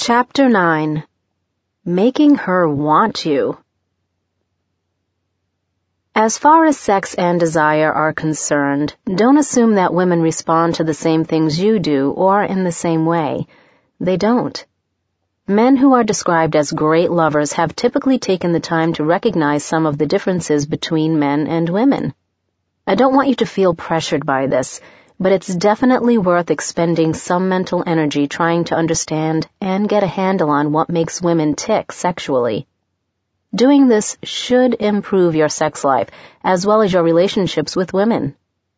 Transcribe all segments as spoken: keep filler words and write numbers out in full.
Chapter nine. Making Her Want You. As far as sex and desire are concerned, don't assume that women respond to the same things you do or in the same way. They don't. Men who are described as great lovers have typically taken the time to recognize some of the differences between men and women. I don't want you to feel pressured by this, but it's definitely worth expending some mental energy trying to understand and get a handle on what makes women tick sexually. Doing this should improve your sex life, as well as your relationships with women.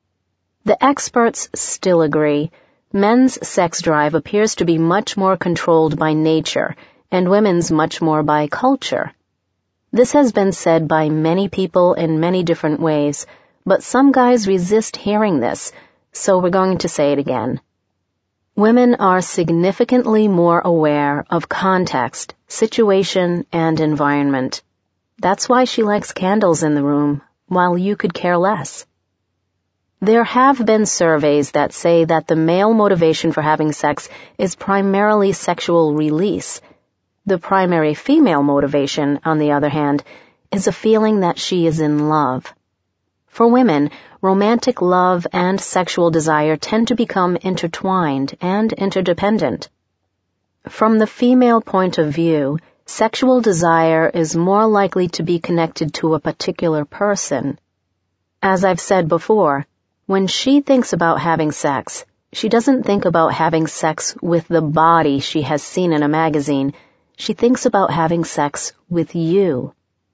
The experts still agree. Men's sex drive appears to be much more controlled by nature, and women's much more by culture. This has been said by many people in many different ways, but some guys resist hearing this, so we're going to say it again. Women are significantly more aware of context, situation, and environment. That's why she likes candles in the room, while you could care less. There have been surveys that say that the male motivation for having sex is primarily sexual release. The primary female motivation, on the other hand, is a feeling that she is in love. For women, romantic love and sexual desire tend to become intertwined and interdependent. From the female point of view, sexual desire is more likely to be connected to a particular person. As I've said before, when she thinks about having sex, she doesn't think about having sex with the body she has seen in a magazine. She thinks about having sex with you.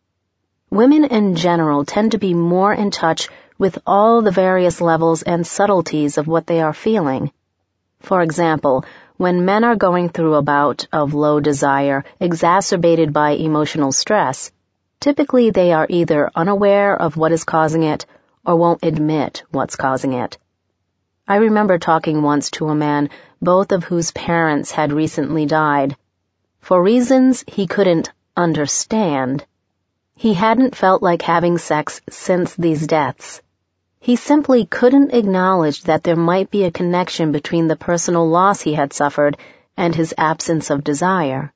Women in general tend to be more in touch with all the various levels and subtleties of what they are feeling. For example, when men are going through a bout of low desire exacerbated by emotional stress, typically they are either unaware of what is causing it or won't admit what's causing it. I remember talking once to a man, both of whose parents had recently died. For reasons he couldn't understand, he hadn't felt like having sex since these deaths. He simply couldn't acknowledge that there might be a connection between the personal loss he had suffered and his absence of desire.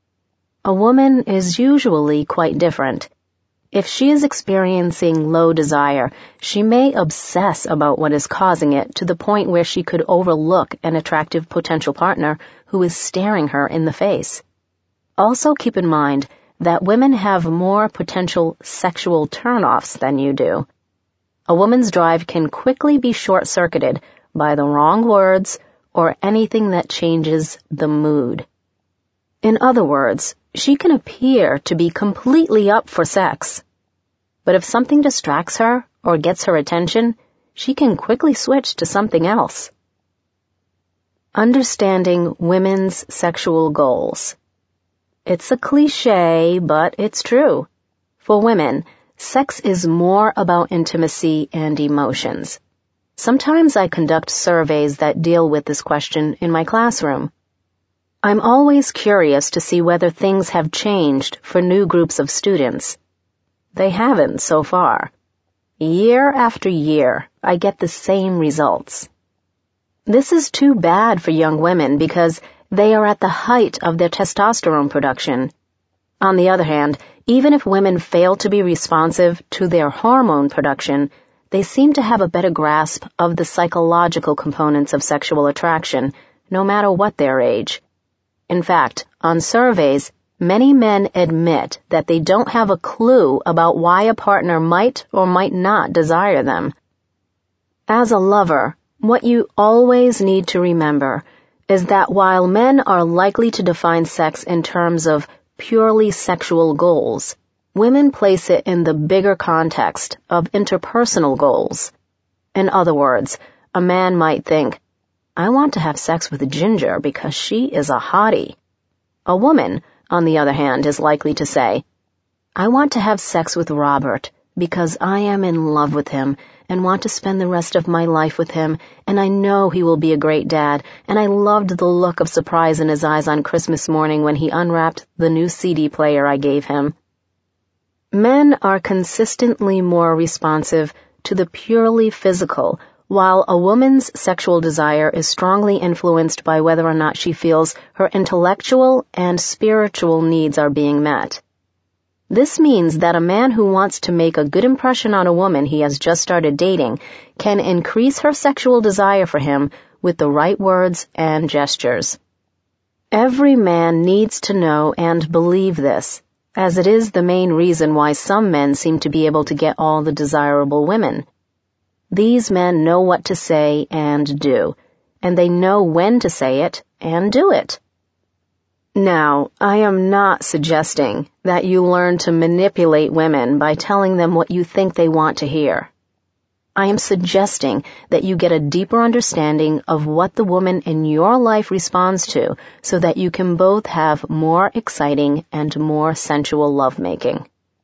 A woman is usually quite different. If she is experiencing low desire, she may obsess about what is causing it to the point where she could overlook an attractive potential partner who is staring her in the face. Also keep in mind that women have more potential sexual turn-offs than you do. A woman's drive can quickly be short-circuited by the wrong words or anything that changes the mood. In other words, she can appear to be completely up for sex, but if something distracts her or gets her attention, she can quickly switch to something else. Understanding women's sexual goals. It's a cliché, but it's true. For women, sex is more about intimacy and emotions. Sometimes I conduct surveys that deal with this question in my classroom. I'm always curious to see whether things have changed for new groups of students. They haven't so far. Year after year, I get the same results. This is too bad for young women because they are at the height of their testosterone production. On the other hand, even if women fail to be responsive to their hormone production, they seem to have a better grasp of the psychological components of sexual attraction, no matter what their age. In fact, on surveys, many men admit that they don't have a clue about why a partner might or might not desire them. As a lover, what you always need to remember is that while men are likely to define sex in terms of purely sexual goals, women place it in the bigger context of interpersonal goals. In other words, a man might think, I want to have sex with Ginger because she is a hottie. A woman, on the other hand, is likely to say, I want to have sex with Robert because I am in love with him and want to spend the rest of my life with him, and I know he will be a great dad, and I loved the look of surprise in his eyes on Christmas morning when he unwrapped the new C D player I gave him. Men are consistently more responsive to the purely physical While a woman's sexual desire is strongly influenced by whether or not she feels her intellectual and spiritual needs are being met. This means that a man who wants to make a good impression on a woman he has just started dating can increase her sexual desire for him with the right words and gestures. Every man needs to know and believe this, as it is the main reason why some men seem to be able to get all the desirable women. These men know what to say and do, and they know when to say it and do it. Now, I am not suggesting that you learn to manipulate women by telling them what you think they want to hear. I am suggesting that you get a deeper understanding of what the woman in your life responds to so that you can both have more exciting and more sensual lovemaking.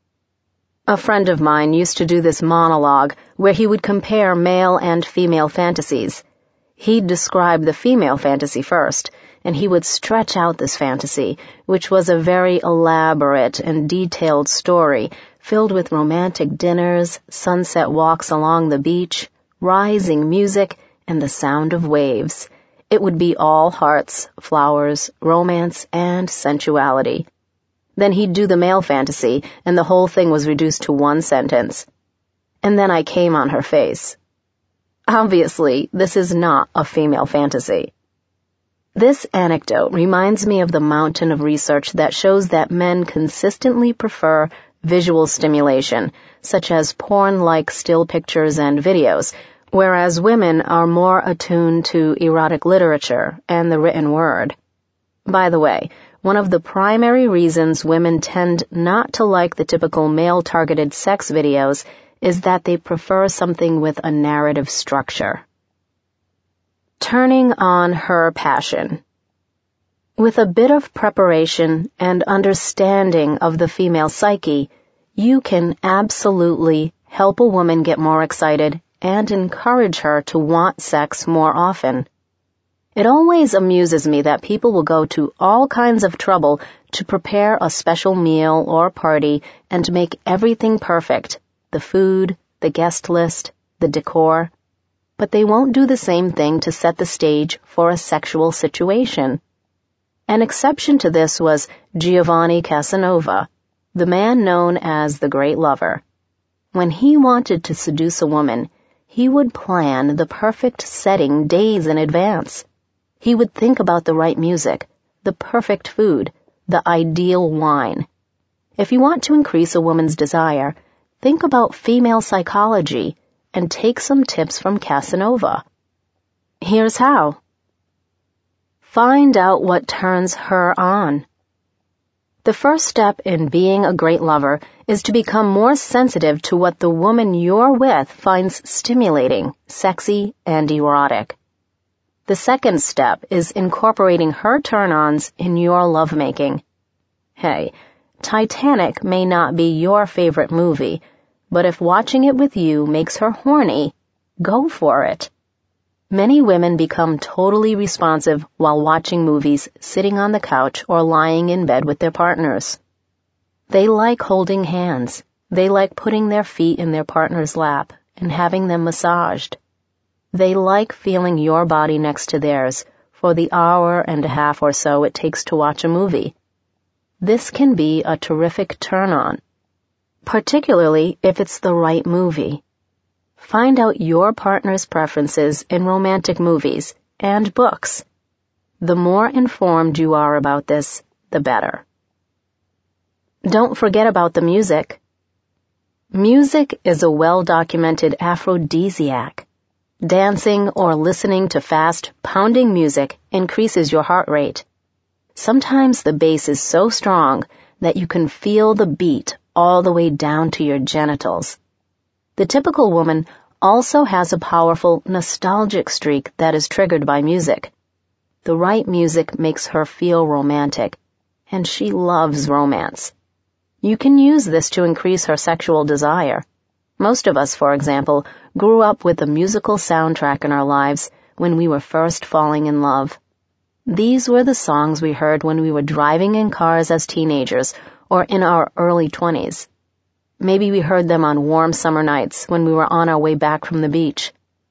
A friend of mine used to do this monologue where he would compare male and female fantasies. He'd describe the female fantasy first, and he would stretch out this fantasy, which was a very elaborate and detailed story filled with romantic dinners, sunset walks along the beach, rising music, and the sound of waves. It would be all hearts, flowers, romance, and sensuality. Then he'd do the male fantasy, and the whole thing was reduced to one sentence. And then I came on her face. Obviously, this is not a female fantasy. This anecdote reminds me of the mountain of research that shows that men consistently prefer visual stimulation, such as porn-like still pictures and videos, whereas women are more attuned to erotic literature and the written word. By the way, one of the primary reasons women tend not to like the typical male-targeted sex videos is that they prefer something with a narrative structure. Turning on her passion. With a bit of preparation and understanding of the female psyche, you can absolutely help a woman get more excited and encourage her to want sex more often. It always amuses me that people will go to all kinds of trouble to prepare a special meal or party and make everything perfect, the food, the guest list, the decor, but they won't do the same thing to set the stage for a sexual situation. An exception to this was Giovanni Casanova, the man known as the Great Lover. When he wanted to seduce a woman, he would plan the perfect setting days in advance. He would think about the right music, the perfect food, the ideal wine. If you want to increase a woman's desire, think about female psychology and take some tips from Casanova. Here's how. Find out what turns her on. The first step in being a great lover is to become more sensitive to what the woman you're with finds stimulating, sexy, and erotic. The second step is incorporating her turn-ons in your lovemaking. Hey, Titanic may not be your favorite movie, but if watching it with you makes her horny, go for it. Many women become totally responsive while watching movies, sitting on the couch, or lying in bed with their partners. They like holding hands. They like putting their feet in their partner's lap and having them massaged. They like feeling your body next to theirs for the hour and a half or so it takes to watch a movie. This can be a terrific turn-on, particularly if it's the right movie. Find out your partner's preferences in romantic movies and books. The more informed you are about this, the better. Don't forget about the music. Music is a well-documented aphrodisiac. Dancing or listening to fast, pounding music increases your heart rate. Sometimes the bass is so strong that you can feel the beat all the way down to your genitals. The typical woman also has a powerful nostalgic streak that is triggered by music. The right music makes her feel romantic, and she loves romance. You can use this to increase her sexual desire. Most of us, for example, grew up with a musical soundtrack in our lives when we were first falling in love. These were the songs we heard when we were driving in cars as teenagers or in our early twenties. Maybe we heard them on warm summer nights when we were on our way back from the beach.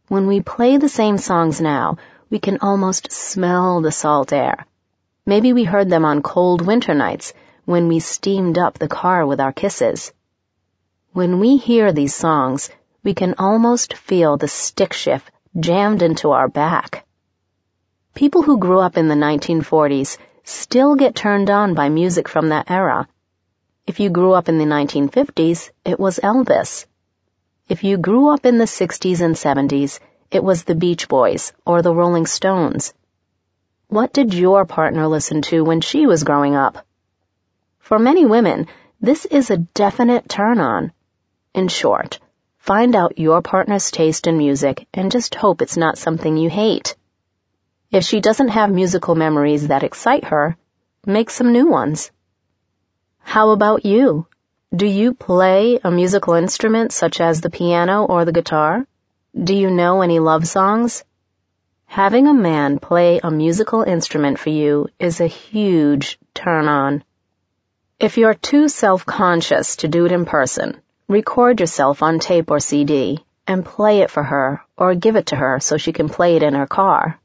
When we play the same songs now, we can almost smell the salt air. Maybe we heard them on cold winter nights when we steamed up the car with our kisses. When we hear these songs, we can almost feel the stick shift jammed into our back. People who grew up in the nineteen forties still get turned on by music from that era. If you grew up in the nineteen fifties, it was Elvis. If you grew up in the sixties and seventies, it was the Beach Boys or the Rolling Stones. What did your partner listen to when she was growing up? For many women, this is a definite turn-on. In short, find out your partner's taste in music and just hope it's not something you hate. If she doesn't have musical memories that excite her, make some new ones. How about you? Do you play a musical instrument such as the piano or the guitar? Do you know any love songs? Having a man play a musical instrument for you is a huge turn-on. If you're too self-conscious to do it in person, record yourself on tape or C D and play it for her or give it to her so she can play it in her car.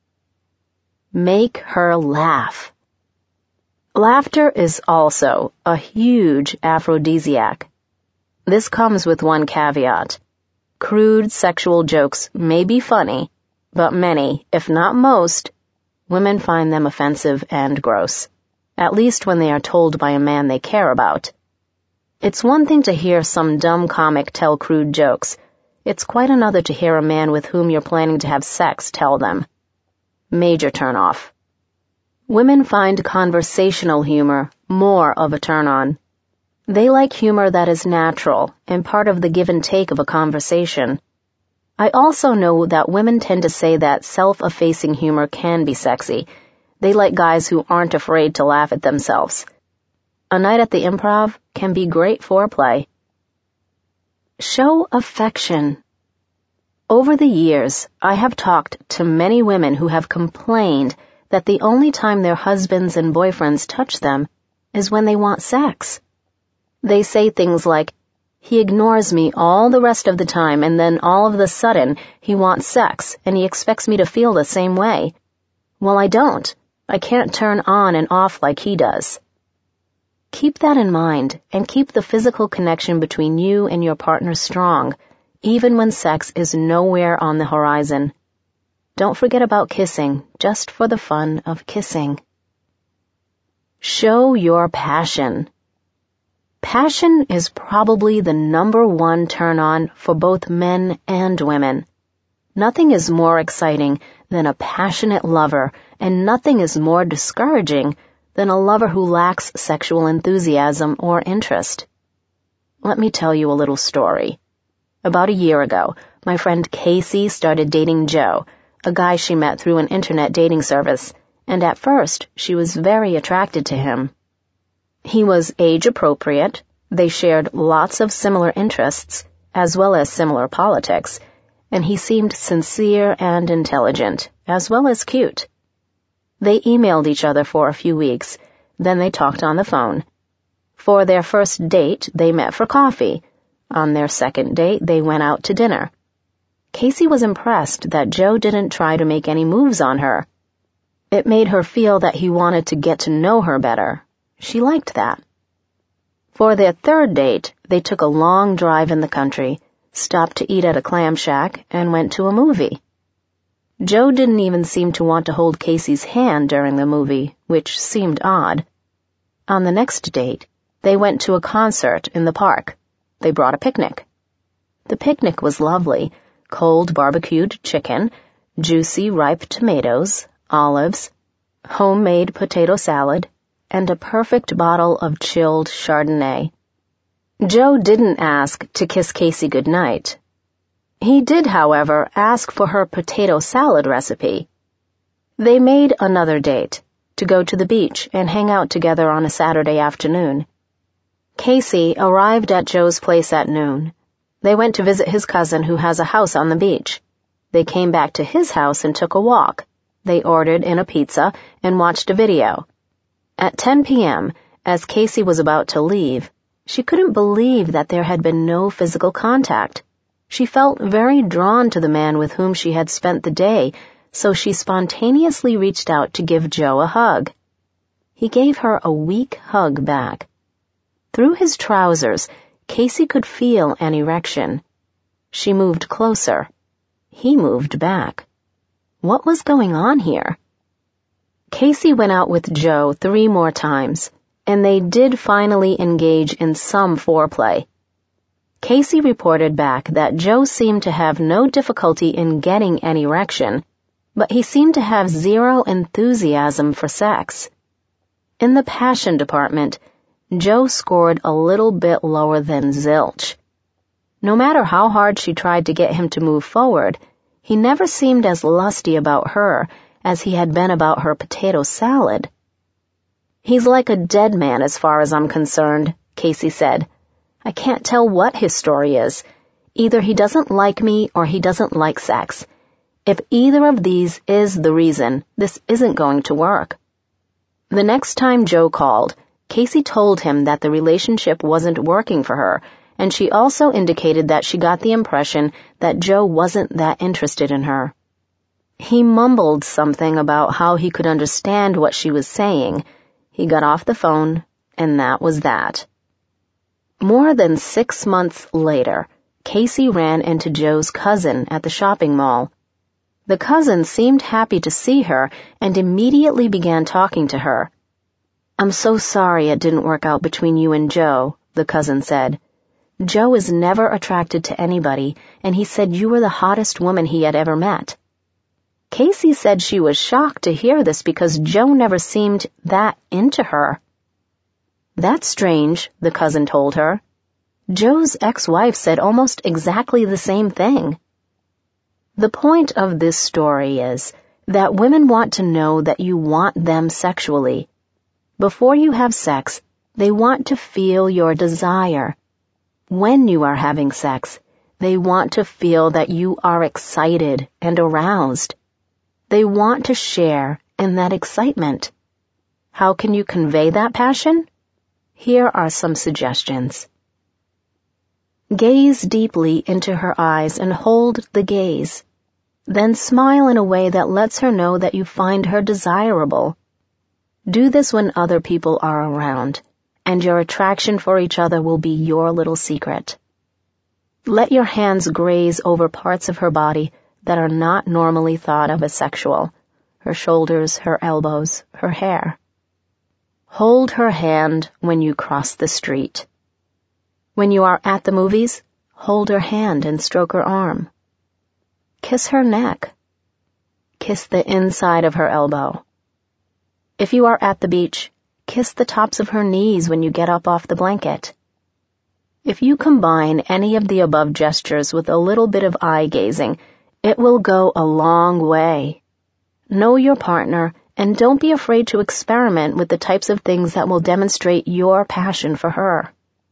Make her laugh. Laughter is also a huge aphrodisiac. This comes with one caveat. Crude sexual jokes may be funny, but many, if not most, women find them offensive and gross, at least when they are told by a man they care about. It's one thing to hear some dumb comic tell crude jokes. It's quite another to hear a man with whom you're planning to have sex tell them. Major turn-off. Women find conversational humor more of a turn-on. They like humor that is natural and part of the give and take of a conversation. I also know that women tend to say that self-effacing humor can be sexy. They like guys who aren't afraid to laugh at themselves. A night at the Improv can be great foreplay. Show affection. Over the years, I have talked to many women who have complained that the only time their husbands and boyfriends touch them is when they want sex. They say things like, "He ignores me all the rest of the time and then all of a sudden he wants sex and he expects me to feel the same way. Well, I don't. I can't turn on and off like he does." Keep that in mind and keep the physical connection between you and your partner strong, even when sex is nowhere on the horizon. Don't forget about kissing, just for the fun of kissing. Show your passion. Passion is probably the number one turn-on for both men and women. Nothing is more exciting than a passionate lover, and nothing is more discouraging than a lover who lacks sexual enthusiasm or interest. Let me tell you a little story. About a year ago, my friend Casey started dating Joe, a guy she met through an internet dating service, and at first she was very attracted to him. He was age-appropriate, they shared lots of similar interests, as well as similar politics, and he seemed sincere and intelligent, as well as cute. They emailed each other for a few weeks, then they talked on the phone. For their first date, they met for coffee. On their second date, they went out to dinner. Casey was impressed that Joe didn't try to make any moves on her. It made her feel that he wanted to get to know her better. She liked that. For their third date, they took a long drive in the country, stopped to eat at a clam shack, and went to a movie. Joe didn't even seem to want to hold Casey's hand during the movie, which seemed odd. On the next date, they went to a concert in the park. They brought a picnic. The picnic was lovely. Cold barbecued chicken, juicy ripe tomatoes, olives, homemade potato salad, and a perfect bottle of chilled Chardonnay. Joe didn't ask to kiss Casey goodnight. He did, however, ask for her potato salad recipe. They made another date, to go to the beach and hang out together on a Saturday afternoon. Casey arrived at Joe's place at noon. They went to visit his cousin who has a house on the beach. They came back to his house and took a walk. They ordered in a pizza and watched a video. At ten p.m., as Casey was about to leave, she couldn't believe that there had been no physical contact. She felt very drawn to the man with whom she had spent the day, so she spontaneously reached out to give Joe a hug. He gave her a weak hug back. Through his trousers, Casey could feel an erection. She moved closer. He moved back. What was going on here? Casey went out with Joe three more times, and they did finally engage in some foreplay. Casey reported back that Joe seemed to have no difficulty in getting an erection, but he seemed to have zero enthusiasm for sex. In the passion department, Joe scored a little bit lower than zilch. No matter how hard she tried to get him to move forward, he never seemed as lusty about her as he had been about her potato salad. "He's like a dead man as far as I'm concerned," Casey said. "I can't tell what his story is. Either he doesn't like me or he doesn't like sex. If either of these is the reason, this isn't going to work." The next time Joe called, Casey told him that the relationship wasn't working for her, and she also indicated that she got the impression that Joe wasn't that interested in her. He mumbled something about how he could understand what she was saying. He got off the phone, and that was that. More than six months later, Casey ran into Joe's cousin at the shopping mall. The cousin seemed happy to see her and immediately began talking to her. "I'm so sorry it didn't work out between you and Joe," the cousin said. "Joe is never attracted to anybody, and he said you were the hottest woman he had ever met." Casey said she was shocked to hear this because Joe never seemed that into her. "That's strange," the cousin told her. "Joe's ex-wife said almost exactly the same thing." The point of this story is that women want to know that you want them sexually. Before you have sex, they want to feel your desire. When you are having sex, they want to feel that you are excited and aroused. They want to share in that excitement. How can you convey that passion? Here are some suggestions. Gaze deeply into her eyes and hold the gaze. Then smile in a way that lets her know that you find her desirable. Do this when other people are around, and your attraction for each other will be your little secret. Let your hands graze over parts of her body that are not normally thought of as sexual, her shoulders, her elbows, her hair. Hold her hand when you cross the street. When you are at the movies, hold her hand and stroke her arm. Kiss her neck. Kiss the inside of her elbow. If you are at the beach, kiss the tops of her knees when you get up off the blanket. If you combine any of the above gestures with a little bit of eye gazing, it will go a long way. Know your partner and don't be afraid to experiment with the types of things that will demonstrate your passion for her.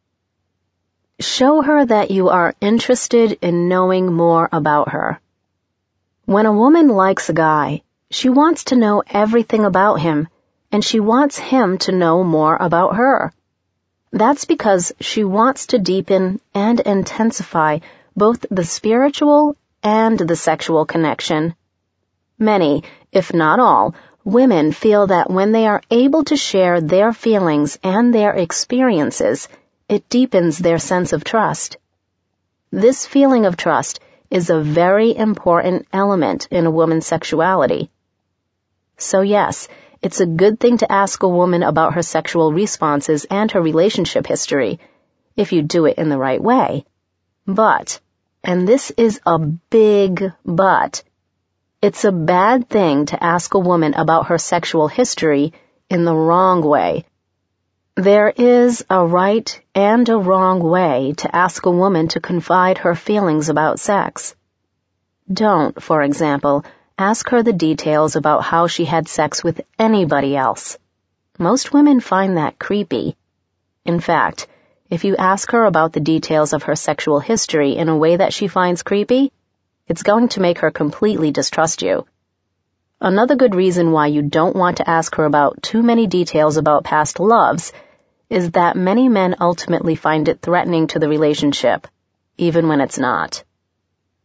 Show her that you are interested in knowing more about her. When a woman likes a guy, she wants to know everything about him, and she wants him to know more about her. That's because she wants to deepen and intensify both the spiritual and the sexual connection. Many, if not all, women feel that when they are able to share their feelings and their experiences, it deepens their sense of trust. This feeling of trust is a very important element in a woman's sexuality. So yes, it's a good thing to ask a woman about her sexual responses and her relationship history, if you do it in the right way. But, and this is a big but, it's a bad thing to ask a woman about her sexual history in the wrong way. There is a right and a wrong way to ask a woman to confide her feelings about sex. Don't, for example, ask her the details about how she had sex with anybody else. Most women find that creepy. In fact, if you ask her about the details of her sexual history in a way that she finds creepy, it's going to make her completely distrust you. Another good reason why you don't want to ask her about too many details about past loves is that many men ultimately find it threatening to the relationship, even when it's not.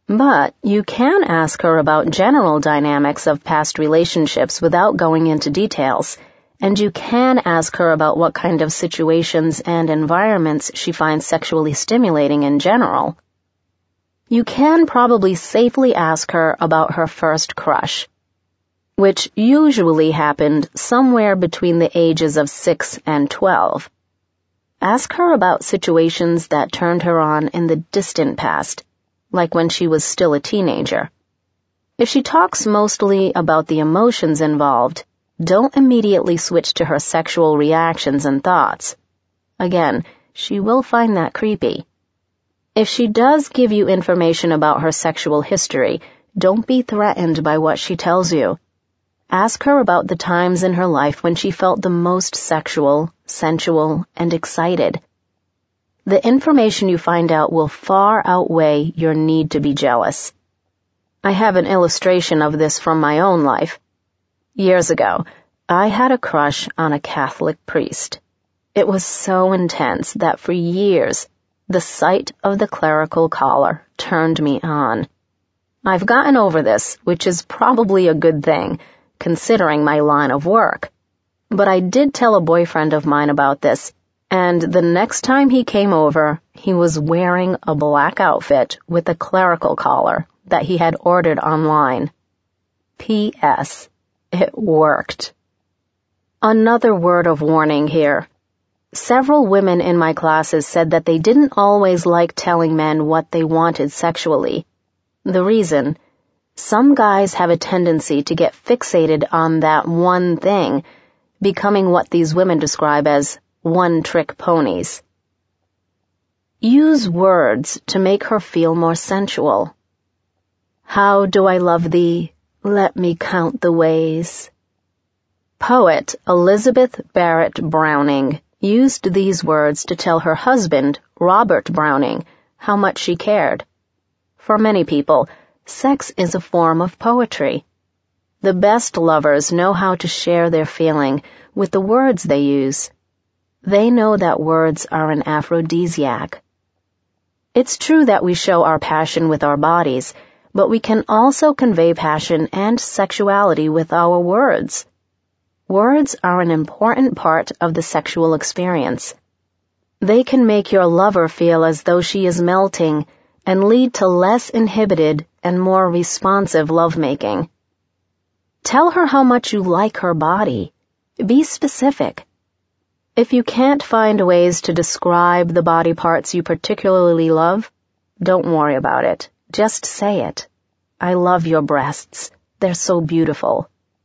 But you can ask her about general dynamics of past relationships without going into details, and you can ask her about what kind of situations and environments she finds sexually stimulating in general. You can probably safely ask her about her first crush, which usually happened somewhere between the ages of six and twelve. Ask her about situations that turned her on in the distant past, like when she was still a teenager. If she talks mostly about the emotions involved, don't immediately switch to her sexual reactions and thoughts. Again, she will find that creepy. If she does give you information about her sexual history, don't be threatened by what she tells you. Ask her about the times in her life when she felt the most sexual, sensual, and excited. The information you find out will far outweigh your need to be jealous. I have an illustration of this from my own life. Years ago, I had a crush on a Catholic priest. It was so intense that for years, the sight of the clerical collar turned me on. I've gotten over this, which is probably a good thing, considering my line of work. But I did tell a boyfriend of mine about this, and the next time he came over, he was wearing a black outfit with a clerical collar that he had ordered online. P S. It worked. Another word of warning here. Several women in my classes said that they didn't always like telling men what they wanted sexually. The reason? Some guys have a tendency to get fixated on that one thing, becoming what these women describe as one-trick ponies. Use words to make her feel more sensual. How do I love thee? Let me count the ways. Poet Elizabeth Barrett Browning used these words to tell her husband, Robert Browning, how much she cared. For many people, sex is a form of poetry. The best lovers know how to share their feeling with the words they use. They know that words are an aphrodisiac. It's true that we show our passion with our bodies, but we can also convey passion and sexuality with our words. Words are an important part of the sexual experience. They can make your lover feel as though she is melting and lead to less inhibited and more responsive lovemaking. Tell her how much you like her body. Be specific. If you can't find ways to describe the body parts you particularly love, don't worry about it. Just say it. I love your breasts. They're so beautiful.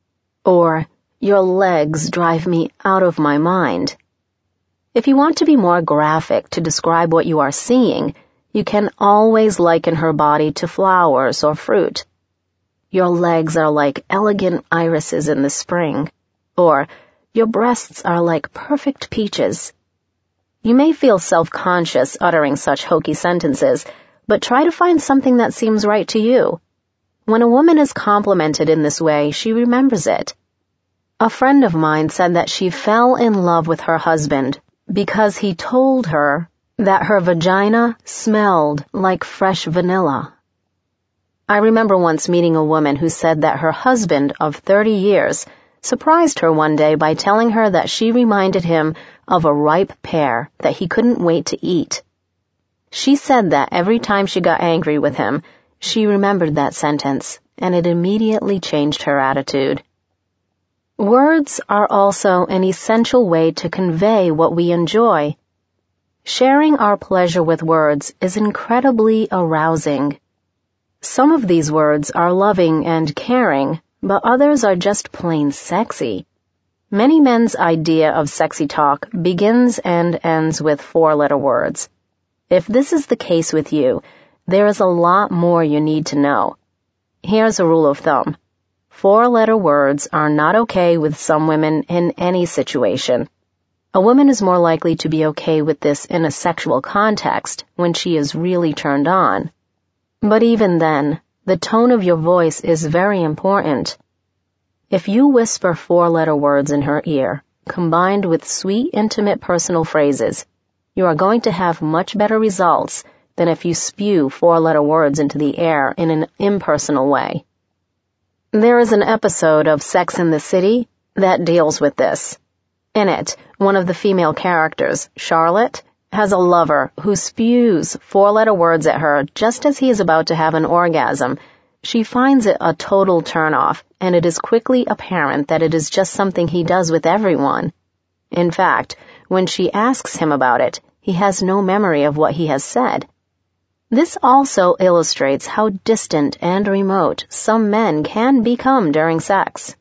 Or, your legs drive me out of my mind. If you want to be more graphic to describe what you are seeing, you can always liken her body to flowers or fruit. Your legs are like elegant irises in the spring. Or, your breasts are like perfect peaches. You may feel self-conscious uttering such hokey sentences, but try to find something that seems right to you. When a woman is complimented in this way, she remembers it. A friend of mine said that she fell in love with her husband because he told her that her vagina smelled like fresh vanilla. I remember once meeting a woman who said that her husband of thirty years surprised her one day by telling her that she reminded him of a ripe pear that he couldn't wait to eat. She said that every time she got angry with him, she remembered that sentence, and it immediately changed her attitude. Words are also an essential way to convey what we enjoy. Sharing our pleasure with words is incredibly arousing. Some of these words are loving and caring, but others are just plain sexy. Many men's idea of sexy talk begins and ends with four-letter words. If this is the case with you, there is a lot more you need to know. Here's a rule of thumb. Four-letter words are not okay with some women in any situation. A woman is more likely to be okay with this in a sexual context when she is really turned on. But even then, the tone of your voice is very important. If you whisper four-letter words in her ear, combined with sweet, intimate personal phrases, you are going to have much better results than if you spew four-letter words into the air in an impersonal way. There is an episode of Sex and the City that deals with this. In it, one of the female characters, Charlotte, has a lover who spews four-letter words at her just as he is about to have an orgasm. She finds it a total turn-off, and it is quickly apparent that it is just something he does with everyone. In fact, when she asks him about it, he has no memory of what he has said. This also illustrates how distant and remote some men can become during sex.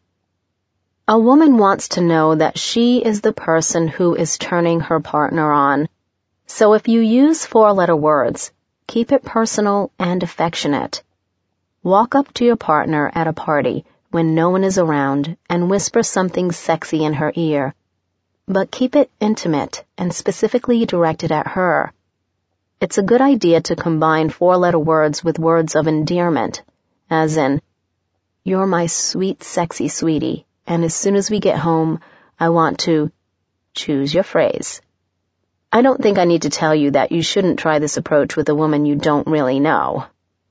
A woman wants to know that she is the person who is turning her partner on. So if you use four-letter words, keep it personal and affectionate. Walk up to your partner at a party when no one is around and whisper something sexy in her ear, but keep it intimate and specifically directed at her. It's a good idea to combine four-letter words with words of endearment, as in, "You're my sweet, sexy sweetie, and as soon as we get home, I want to..." Choose your phrase. I don't think I need to tell you that you shouldn't try this approach with a woman you don't really know.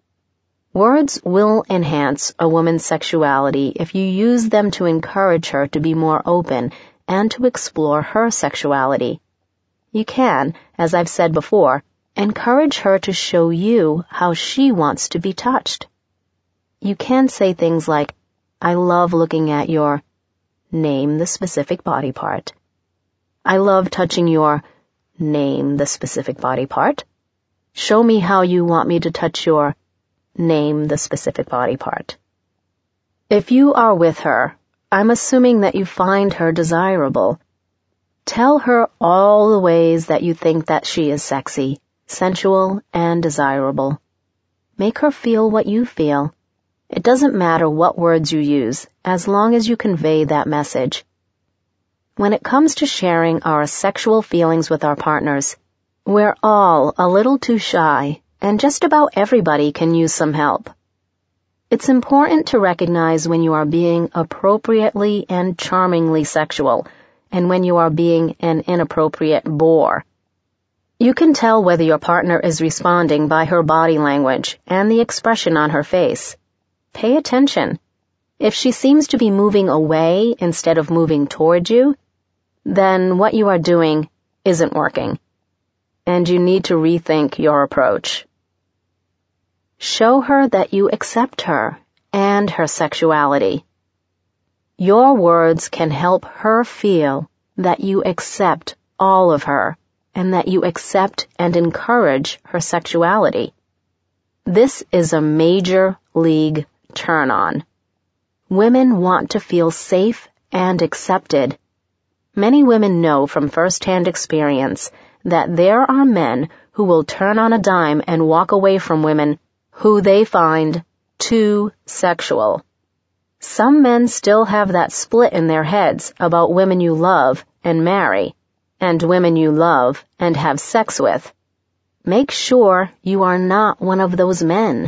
Words will enhance a woman's sexuality if you use them to encourage her to be more open and to explore her sexuality. You can, as I've said before, encourage her to show you how she wants to be touched. You can say things like, "I love looking at your..." Name the specific body part. "I love touching your..." Name the specific body part. "Show me how you want me to touch your..." Name the specific body part. If you are with her, I'm assuming that you find her desirable. Tell her all the ways that you think that she is sexy, sensual, and desirable. Make her feel what you feel. It doesn't matter what words you use, as long as you convey that message. When it comes to sharing our sexual feelings with our partners, we're all a little too shy, and just about everybody can use some help. It's important to recognize when you are being appropriately and charmingly sexual, and when you are being an inappropriate bore. You can tell whether your partner is responding by her body language and the expression on her face. Pay attention. If she seems to be moving away instead of moving toward you, then what you are doing isn't working, and you need to rethink your approach. Show her that you accept her and her sexuality. Your words can help her feel that you accept all of her and that you accept and encourage her sexuality. This is a major league turn-on. Women want to feel safe and accepted. Many women know from first-hand experience that there are men who will turn on a dime and walk away from women who they find too sexual. Some men still have that split in their heads about women you love and marry, and women you love and have sex with. Make sure you are not one of those men.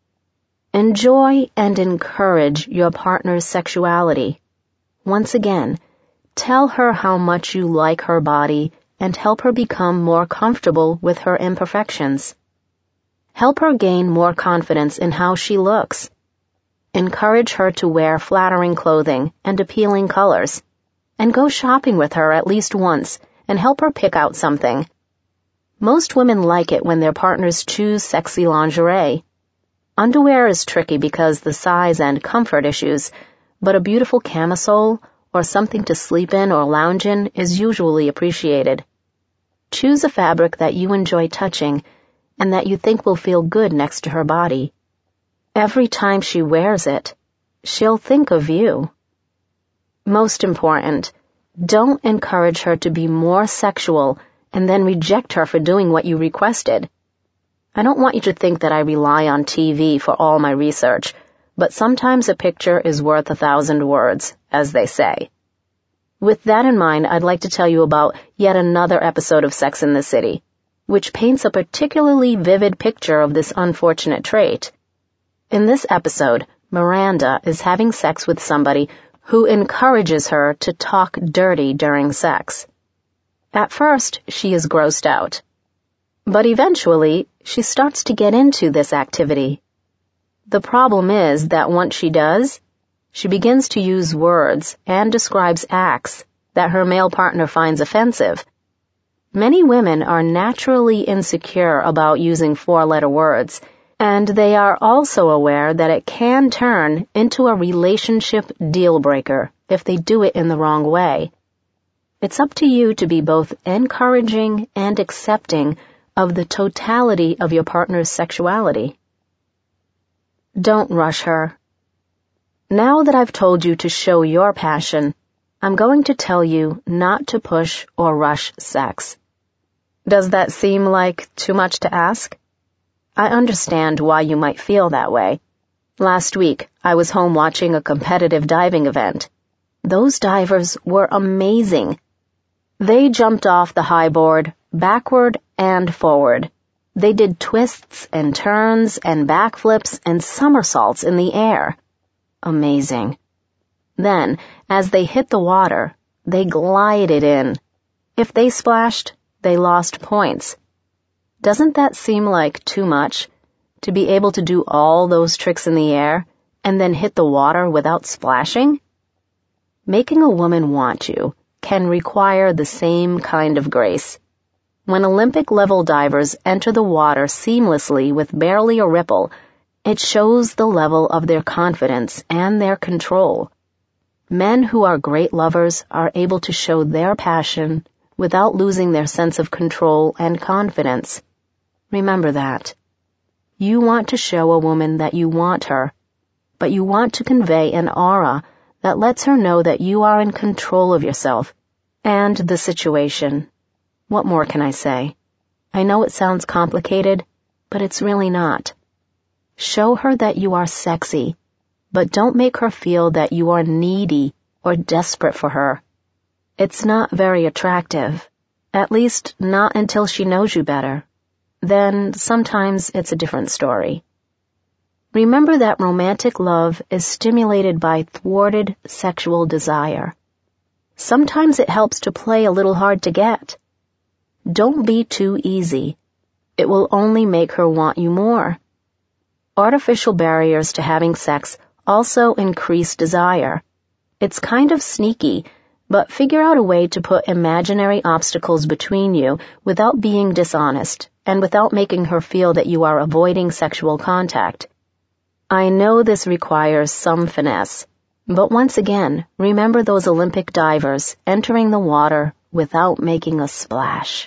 Enjoy and encourage your partner's sexuality. Once again, tell her how much you like her body and help her become more comfortable with her imperfections. Help her gain more confidence in how she looks. Encourage her to wear flattering clothing and appealing colors, and go shopping with her at least once and help her pick out something. Most women like it when their partners choose sexy lingerie. Underwear is tricky because the size and comfort issues, but a beautiful camisole or something to sleep in or lounge in is usually appreciated. Choose a fabric that you enjoy touching and that you think will feel good next to her body. Every time she wears it, she'll think of you. Most important, don't encourage her to be more sexual and then reject her for doing what you requested. I don't want you to think that I rely on T V for all my research, but sometimes a picture is worth a thousand words, as they say. With that in mind, I'd like to tell you about yet another episode of Sex and the City, which paints a particularly vivid picture of this unfortunate trait. In this episode, Miranda is having sex with somebody who encourages her to talk dirty during sex. At first, she is grossed out. But eventually, she starts to get into this activity. The problem is that once she does, she begins to use words and describes acts that her male partner finds offensive. Many women are naturally insecure about using four-letter words, and they are also aware that it can turn into a relationship deal-breaker if they do it in the wrong way. It's up to you to be both encouraging and accepting of the totality of your partner's sexuality. Don't rush her. Now that I've told you to show your passion, I'm going to tell you not to push or rush sex. Does that seem like too much to ask? I understand why you might feel that way. Last week, I was home watching a competitive diving event. Those divers were amazing. They jumped off the high board, backward and forward. They did twists and turns and backflips and somersaults in the air. Amazing. Then, as they hit the water, they glided in. If they splashed, they lost points. Doesn't that seem like too much, to be able to do all those tricks in the air and then hit the water without splashing? Making a woman want you can require the same kind of grace. When Olympic-level divers enter the water seamlessly with barely a ripple, it shows the level of their confidence and their control. Men who are great lovers are able to show their passion without losing their sense of control and confidence. Remember that. You want to show a woman that you want her, but you want to convey an aura that lets her know that you are in control of yourself and the situation. What more can I say? I know it sounds complicated, but it's really not. Show her that you are sexy, but don't make her feel that you are needy or desperate for her. It's not very attractive, at least not until she knows you better. Then sometimes it's a different story. Remember that romantic love is stimulated by thwarted sexual desire. Sometimes it helps to play a little hard to get. Don't be too easy. It will only make her want you more. Artificial barriers to having sex also increase desire. It's kind of sneaky, but figure out a way to put imaginary obstacles between you without being dishonest and without making her feel that you are avoiding sexual contact. I know this requires some finesse, but once again, remember those Olympic divers entering the water without making a splash.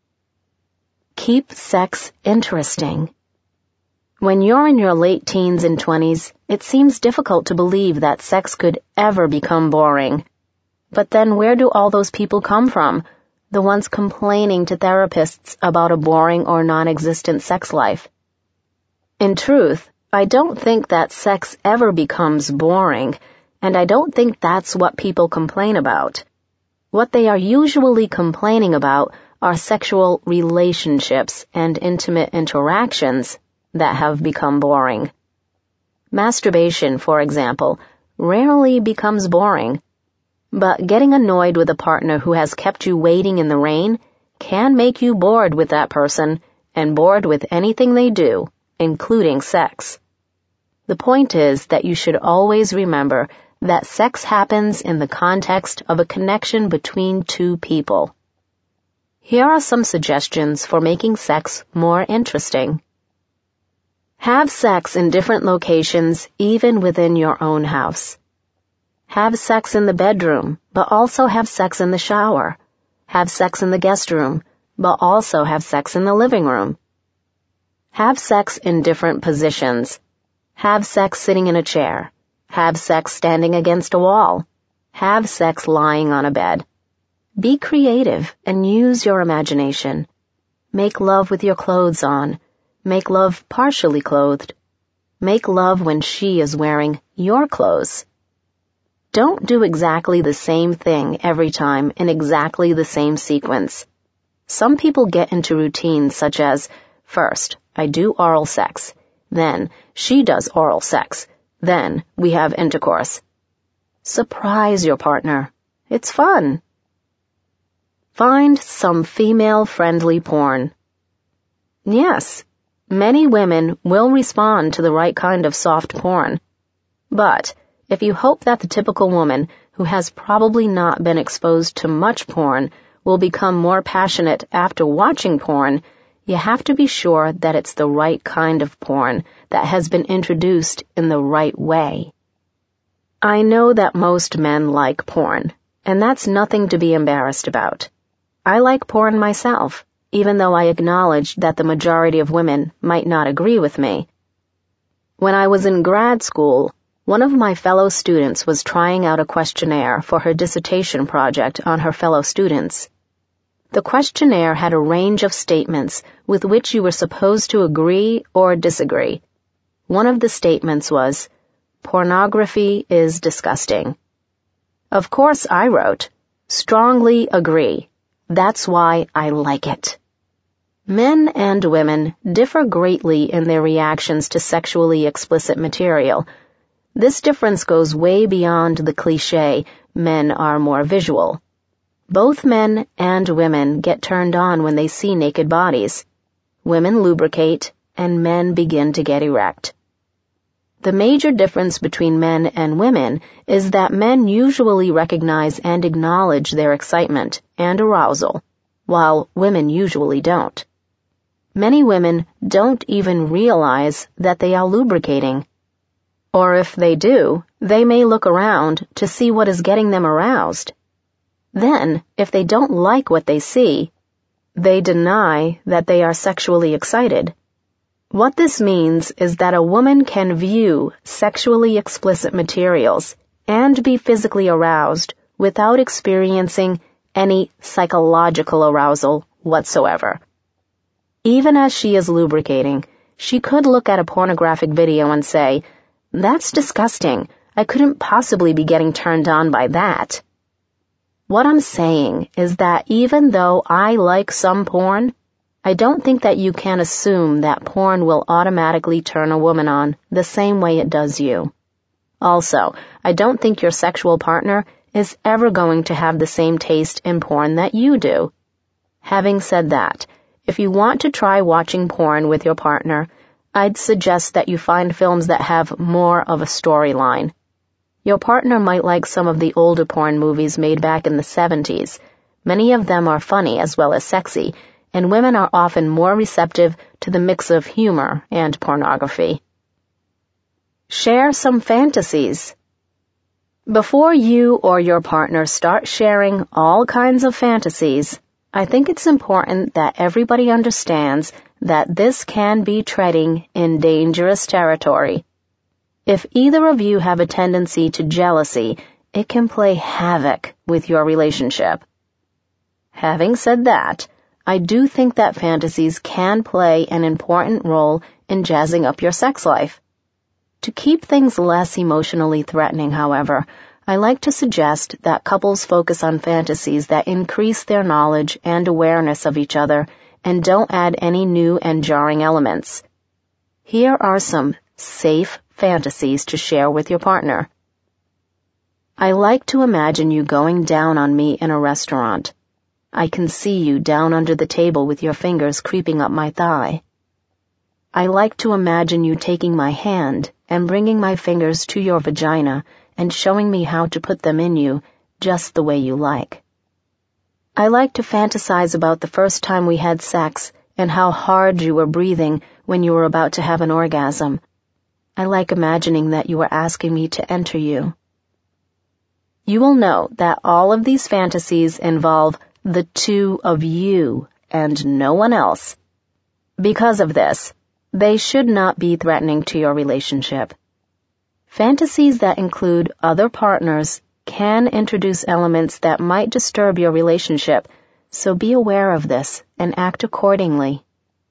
Keep sex interesting. When you're in your late teens and twenties, it seems difficult to believe that sex could ever become boring. But then where do all those people come from? The ones complaining to therapists about a boring or non-existent sex life. In truth, I don't think that sex ever becomes boring, and I don't think that's what people complain about. What they are usually complaining about are sexual relationships and intimate interactions that have become boring. Masturbation, for example, rarely becomes boring. But getting annoyed with a partner who has kept you waiting in the rain can make you bored with that person and bored with anything they do, including sex. The point is that you should always remember that sex happens in the context of a connection between two people. Here are some suggestions for making sex more interesting. Have sex in different locations, even within your own house. Have sex in the bedroom, but also have sex in the shower. Have sex in the guest room, but also have sex in the living room. Have sex in different positions. Have sex sitting in a chair. Have sex standing against a wall. Have sex lying on a bed. Be creative and use your imagination. Make love with your clothes on. Make love partially clothed. Make love when she is wearing your clothes. Don't do exactly the same thing every time in exactly the same sequence. Some people get into routines such as, first, I do oral sex, then she does oral sex, then we have intercourse. Surprise your partner. It's fun. Find some female-friendly porn. Yes, many women will respond to the right kind of soft porn. But if you hope that the typical woman who has probably not been exposed to much porn will become more passionate after watching porn, you have to be sure that it's the right kind of porn that has been introduced in the right way. I know that most men like porn, and that's nothing to be embarrassed about. I like porn myself, even though I acknowledge that the majority of women might not agree with me. When I was in grad school, one of my fellow students was trying out a questionnaire for her dissertation project on her fellow students. The questionnaire had a range of statements with which you were supposed to agree or disagree. One of the statements was, "Pornography is disgusting." Of course, I wrote, "Strongly agree. That's why I like it." Men and women differ greatly in their reactions to sexually explicit material. This difference goes way beyond the cliché, men are more visual. Both men and women get turned on when they see naked bodies. Women lubricate, and men begin to get erect. The major difference between men and women is that men usually recognize and acknowledge their excitement and arousal, while women usually don't. Many women don't even realize that they are lubricating. Or if they do, they may look around to see what is getting them aroused. Then, if they don't like what they see, they deny that they are sexually excited. What this means is that a woman can view sexually explicit materials and be physically aroused without experiencing any psychological arousal whatsoever. Even as she is lubricating, she could look at a pornographic video and say, "That's disgusting. I couldn't possibly be getting turned on by that." What I'm saying is that even though I like some porn, I don't think that you can assume that porn will automatically turn a woman on the same way it does you. Also, I don't think your sexual partner is ever going to have the same taste in porn that you do. Having said that, if you want to try watching porn with your partner, I'd suggest that you find films that have more of a storyline. Your partner might like some of the older porn movies made back in the seventies. Many of them are funny as well as sexy, and women are often more receptive to the mix of humor and pornography. Share some fantasies. Before you or your partner start sharing all kinds of fantasies, I think it's important that everybody understands that this can be treading in dangerous territory. If either of you have a tendency to jealousy, it can play havoc with your relationship. Having said that, I do think that fantasies can play an important role in jazzing up your sex life. To keep things less emotionally threatening, however, I like to suggest that couples focus on fantasies that increase their knowledge and awareness of each other and don't add any new and jarring elements. Here are some safe fantasies to share with your partner. I like to imagine you going down on me in a restaurant. I can see you down under the table with your fingers creeping up my thigh. I like to imagine you taking my hand and bringing my fingers to your vagina and showing me how to put them in you just the way you like. I like to fantasize about the first time we had sex and how hard you were breathing when you were about to have an orgasm. I like imagining that you were asking me to enter you. You will note that all of these fantasies involve the two of you and no one else. Because of this, they should not be threatening to your relationship. Fantasies that include other partners can introduce elements that might disturb your relationship, so be aware of this and act accordingly.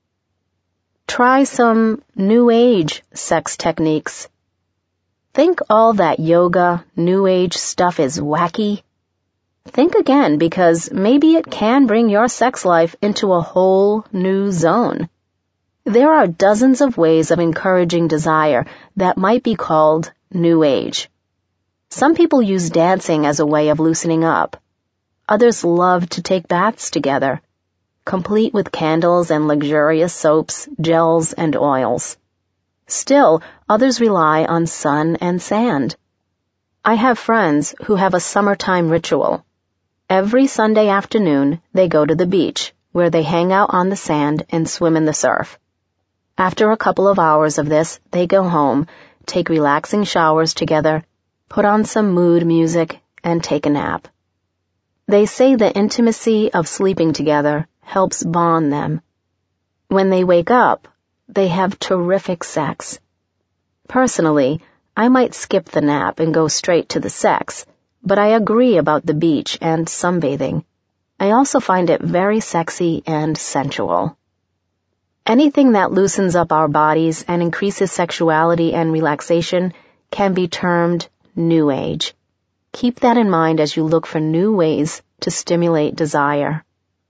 Try some New Age sex techniques. Think all that yoga, New Age stuff is wacky? Think again, because maybe it can bring your sex life into a whole new zone. There are dozens of ways of encouraging desire that might be called New Age. Some people use dancing as a way of loosening up. Others love to take baths together. complete with candles and luxurious soaps, gels, and oils. Still, others rely on sun and sand. I have friends who have a summertime ritual. Every Sunday afternoon, they go to the beach, where they hang out on the sand and swim in the surf. After a couple of hours of this, they go home, take relaxing showers together, put on some mood music, and take a nap. They say the intimacy of sleeping together helps bond them. When they wake up, they have terrific sex. Personally, I might skip the nap and go straight to the sex, but I agree about the beach and sunbathing. I also find it very sexy and sensual. Anything that loosens up our bodies and increases sexuality and relaxation can be termed New Age. Keep that in mind as you look for new ways to stimulate desire.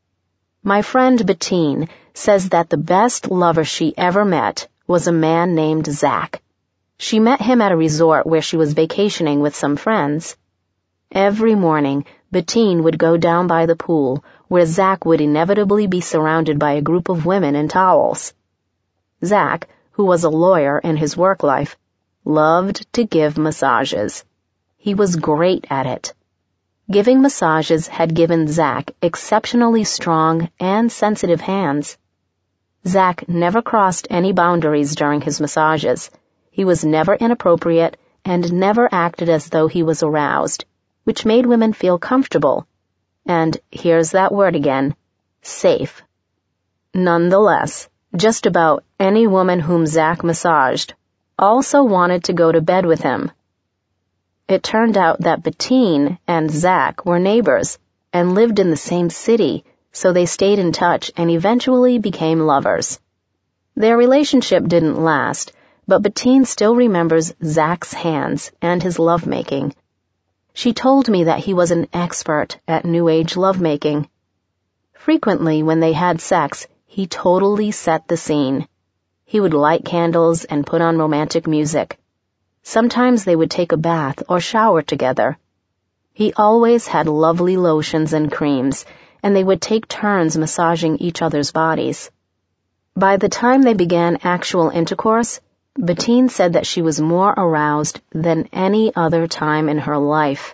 My friend Bettine says that the best lover she ever met was a man named Zach. She met him at a resort where she was vacationing with some friends. Every morning, Bettine would go down by the pool, where Zach would inevitably be surrounded by a group of women in towels. Zach, who was a lawyer in his work life, loved to give massages. He was great at it. Giving massages had given Zach exceptionally strong and sensitive hands. Zach never crossed any boundaries during his massages. He was never inappropriate and never acted as though he was aroused, which made women feel comfortable. And here's that word again, safe. Nonetheless, just about any woman whom Zach massaged also wanted to go to bed with him. It turned out that Bettine and Zach were neighbors and lived in the same city, so they stayed in touch and eventually became lovers. Their relationship didn't last, but Bettine still remembers Zach's hands and his lovemaking. She told me that he was an expert at New Age lovemaking. Frequently, when they had sex, he totally set the scene. He would light candles and put on romantic music. Sometimes they would take a bath or shower together. He always had lovely lotions and creams, and they would take turns massaging each other's bodies. By the time they began actual intercourse, Bettine said that she was more aroused than any other time in her life.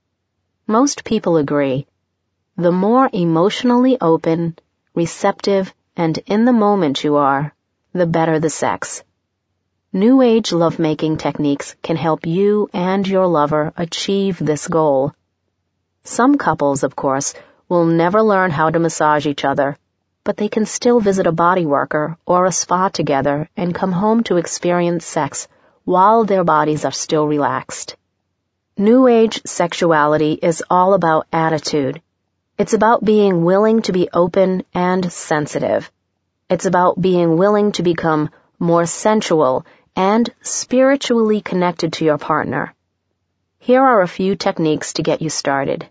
Most people agree. The more emotionally open, receptive, and in the moment you are, the better the sex. New Age lovemaking techniques can help you and your lover achieve this goal. Some couples, of course, will never learn how to massage each other, but they can still visit a body worker or a spa together and come home to experience sex while their bodies are still relaxed. New Age sexuality is all about attitude. It's about being willing to be open and sensitive. It's about being willing to become more sensual and spiritually connected to your partner. Here are a few techniques to get you started.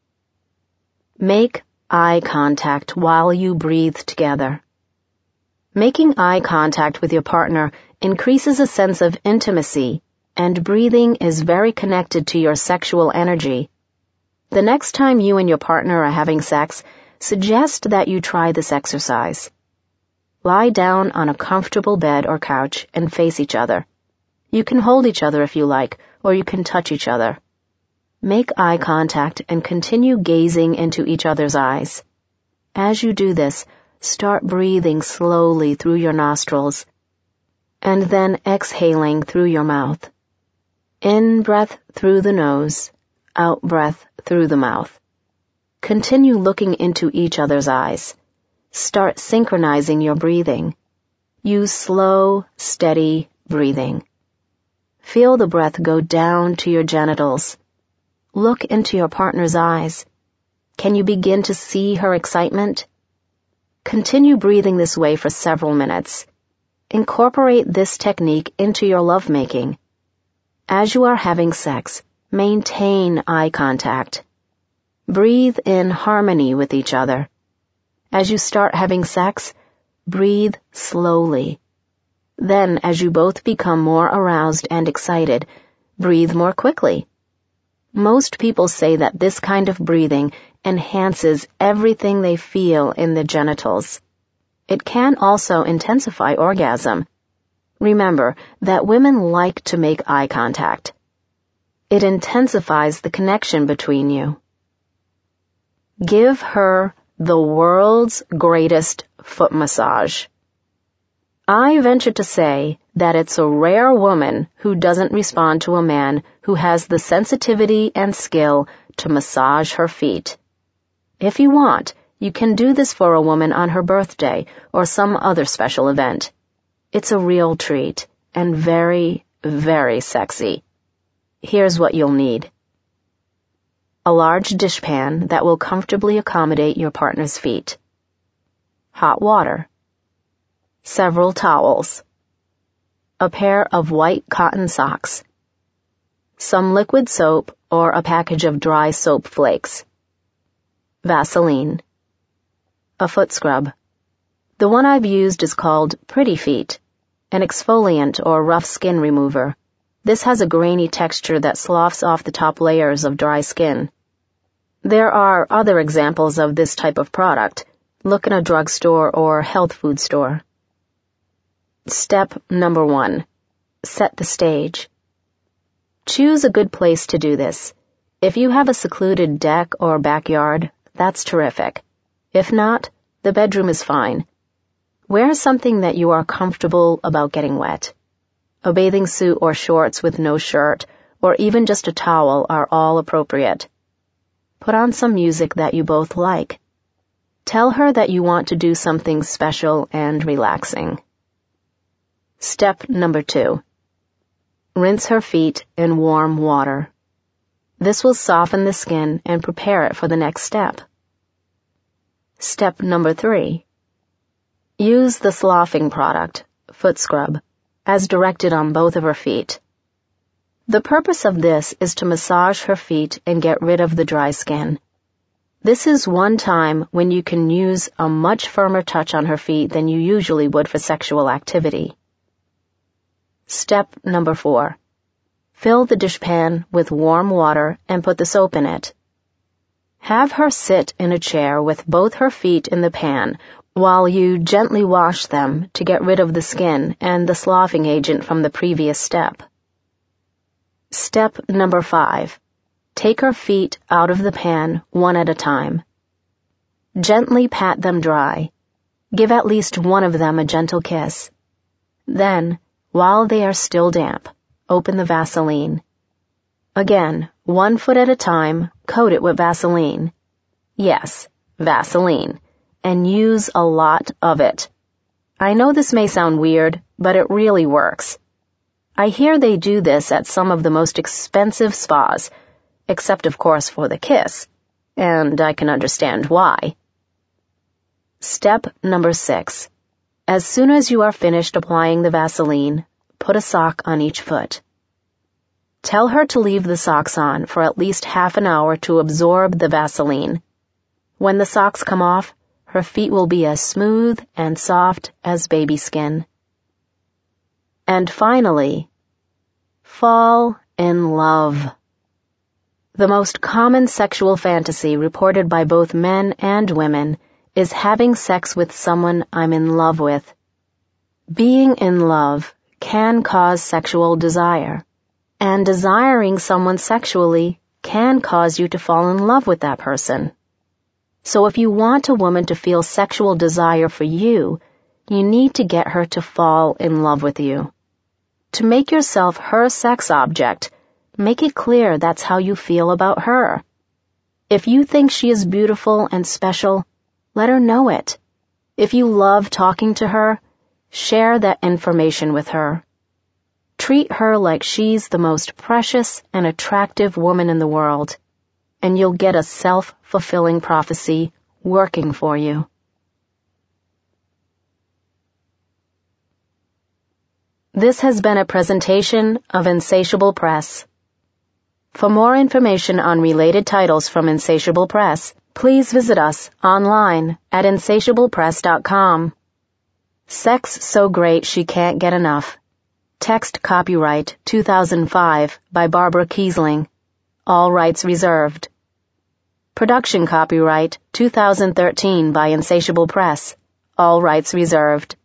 Make eye contact while you breathe together. Making eye contact with your partner increases a sense of intimacy, and breathing is very connected to your sexual energy. The next time you and your partner are having sex, suggest that you try this exercise. Lie down on a comfortable bed or couch and face each other. You can hold each other if you like, or you can touch each other. Make eye contact and continue gazing into each other's eyes. As you do this, start breathing slowly through your nostrils, and then exhaling through your mouth. In breath through the nose, out breath through the mouth. Continue looking into each other's eyes. Start synchronizing your breathing. Use slow, steady breathing. Feel the breath go down to your genitals. Look into your partner's eyes. Can you begin to see her excitement? Continue breathing this way for several minutes. Incorporate this technique into your lovemaking. As you are having sex, maintain eye contact. Breathe in harmony with each other. As you start having sex, breathe slowly. Then, as you both become more aroused and excited, breathe more quickly. Most people say that this kind of breathing enhances everything they feel in the genitals. It can also intensify orgasm. Remember that women like to make eye contact. It intensifies the connection between you. Give her the world's greatest foot massage. I venture to say that it's a rare woman who doesn't respond to a man who has the sensitivity and skill to massage her feet. If you want, you can do this for a woman on her birthday or some other special event. It's a real treat and very, very sexy. Here's what you'll need. A large dishpan that will comfortably accommodate your partner's feet. Hot water. Several towels. A pair of white cotton socks. Some liquid soap or a package of dry soap flakes. Vaseline. A foot scrub. The one I've used is called Pretty Feet, an exfoliant or rough skin remover. This has a grainy texture that sloughs off the top layers of dry skin. There are other examples of this type of product. Look in a drugstore or health food store. Step number one. Set the stage. Choose a good place to do this. If you have a secluded deck or backyard, that's terrific. If not, the bedroom is fine. Wear something that you are comfortable about getting wet. A bathing suit or shorts with no shirt, or even just a towel are all appropriate. Put on some music that you both like. Tell her that you want to do something special and relaxing. Step number two. Rinse her feet in warm water. This will soften the skin and prepare it for the next step. Step number three. Use the sloughing product, foot scrub, as directed on both of her feet. The purpose of this is to massage her feet and get rid of the dry skin. This is one time when you can use a much firmer touch on her feet than you usually would for sexual activity. Step number four. Fill the dishpan with warm water and put the soap in it. Have her sit in a chair with both her feet in the pan while you gently wash them to get rid of the skin and the sloughing agent from the previous step. Step number five. Take her feet out of the pan one at a time. Gently pat them dry. Give at least one of them a gentle kiss. Then, while they are still damp, open the Vaseline. Again, one foot at a time, coat it with Vaseline. Yes, Vaseline. And use a lot of it. I know this may sound weird, but it really works. I hear they do this at some of the most expensive spas, except of course for the kiss, and I can understand why. Step number six. As soon as you are finished applying the Vaseline, put a sock on each foot. Tell her to leave the socks on for at least half an hour to absorb the Vaseline. When the socks come off, her feet will be as smooth and soft as baby skin. And finally, fall in love. The most common sexual fantasy reported by both men and women is having sex with someone I'm in love with. Being in love can cause sexual desire, and desiring someone sexually can cause you to fall in love with that person. So if you want a woman to feel sexual desire for you, you need to get her to fall in love with you. To make yourself her sex object, make it clear that's how you feel about her. If you think she is beautiful and special, let her know it. If you love talking to her, share that information with her. Treat her like she's the most precious and attractive woman in the world, and you'll get a self-fulfilling prophecy working for you. This has been a presentation of Insatiable Press. For more information on related titles from Insatiable Press, please visit us online at insatiable press dot com. Sex so great she can't get enough. Text copyright two thousand five by Barbara Kiesling. All rights reserved. Production copyright two thousand thirteen by Insatiable Press. All rights reserved.